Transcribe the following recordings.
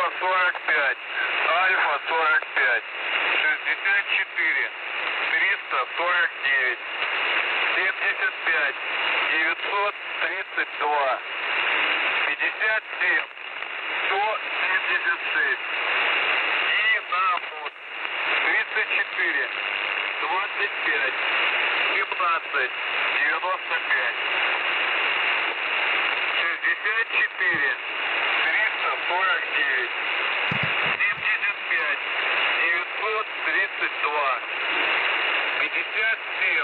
Альфа 45, Альфа 45, 64, 349, 75, 932, 57, 176. И на мод 34, 25, 17, 95. 64, 349, 75, 932, 57,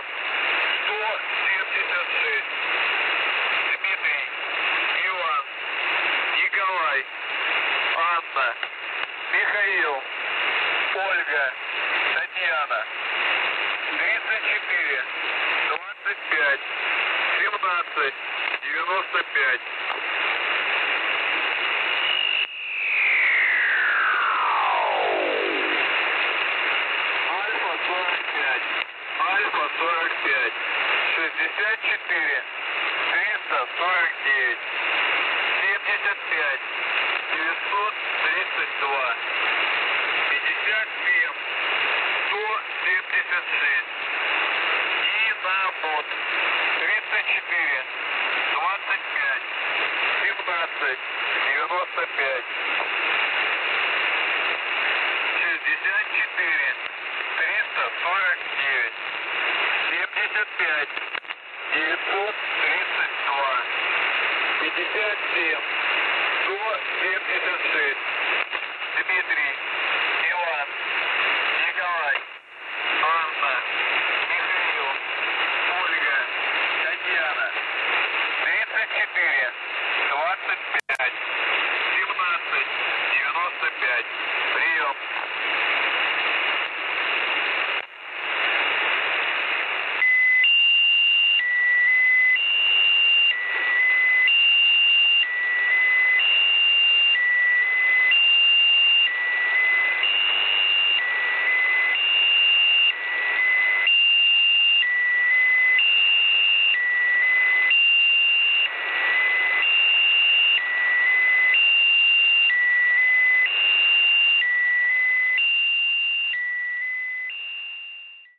176. Дмитрий, Иван, Николай, Анна, Михаил, Ольга, Татьяна. 34, 25, 17, 95. Альфа 45, Альфа 45, 64, 349, 75, 932, 57, 176. И на бот 34, 25, 17, 95. 64, 349, 75, 932, 57.